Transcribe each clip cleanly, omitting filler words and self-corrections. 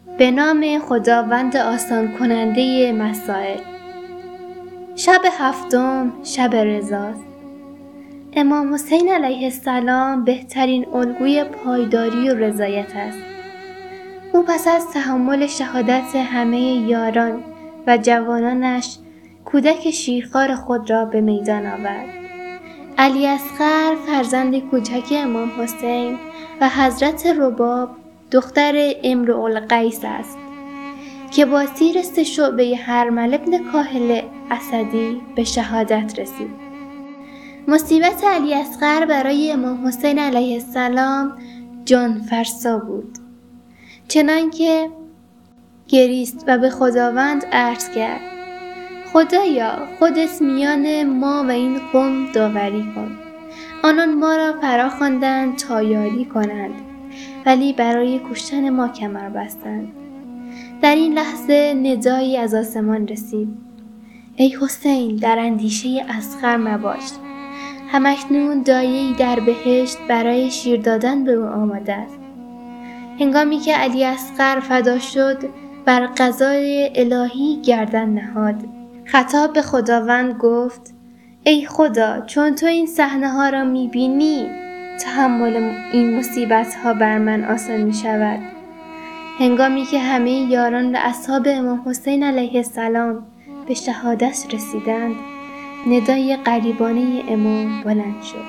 به نام خداوند آسان کننده مسائل. شب هفتم شب رضاست. امام حسین علیه السلام بهترین الگوی پایداری و رضایت است. او پس از تحمل شهادت همه یاران و جوانانش کودک شیرخوار خود را به میدان آورد. علی اصغر فرزند کوچک امام حسین و حضرت رباب دختر امرؤالقیس است که با تیر 3 شعبه هرمل ابن کاهل اسدی به شهادت رسید. مصیبت علی اصغر برای امام حسین علیه السلام جان فرسا بود، چنانکه گریست و به خداوند عرض کرد: خدایا، خودت میان ما و این قوم داوری کن. آنان ما را فرا خواندند تا یاری کنند، ولی برای کشتن ما کمر بستند. در این لحظه ندایی از آسمان رسید: ای حسین، در اندیشه اصغر مباش. همکنون دایه‌ای در بهشت برای شیر دادن به او آماده است. هنگامی که علی اصغر فدا شد، بر قضای الهی گردن نهاد. خطاب به خداوند گفت: ای خدا، چون تو این صحنه ها را می‌بینی، تحمل این مصیبت ها بر من آسان می شود. هنگامی که همه یاران و اصحاب امام حسین علیه السلام به شهادت رسیدند، ندای غریبانه امام بلند شد: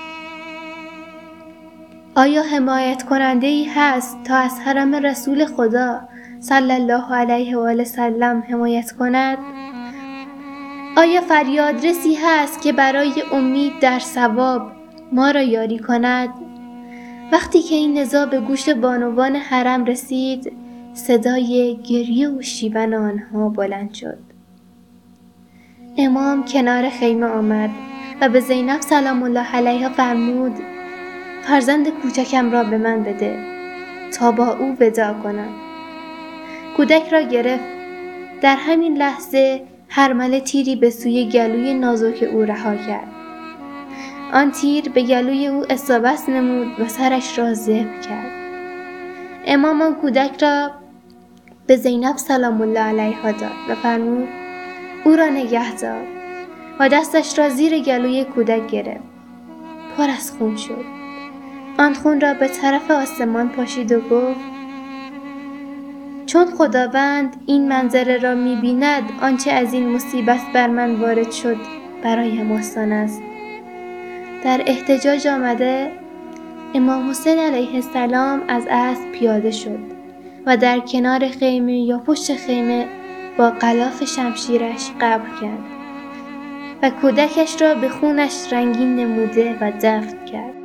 آیا حمایت کننده ای هست تا از حرم رسول خدا صلی الله علیه و آله وسلم حمایت کند؟ آیا فریادرسی هست که برای امید در ثواب ما را یاری کند؟ وقتی که این نزاع به گوش بانوان حرم رسید، صدای گریه و شیون آنها بلند شد. امام کنار خیمه آمد و به زینب سلام الله علیها فرمود: فرزند کوچکم را به من بده تا با او وداع کنم. کودک را گرفت. در همین لحظه هرمله تیری به سوی گلوی نازک او رها کرد. آن تیر به گلوی او اصابت نمود و سرش را ذبح کرد. امام آن کودک را به زینب سلام الله علیها داد و فرمود: او را نگه دار، و دستش را زیر گلوی کودک گرفت. پر از خون شد. آن خون را به طرف آسمان پاشید و گفت: چون خداوند این منظره را می‌بیند، آنچه از این مصیبت بر من وارد شد برایم آسان است. در احتجاج آمده، امام حسین علیه السلام از اسب پیاده شد و در کنار خیمه یا پشت خیمه با غلاف شمشیرش قبر کرد و کودکش را به خونش رنگین نموده و دفن کرد.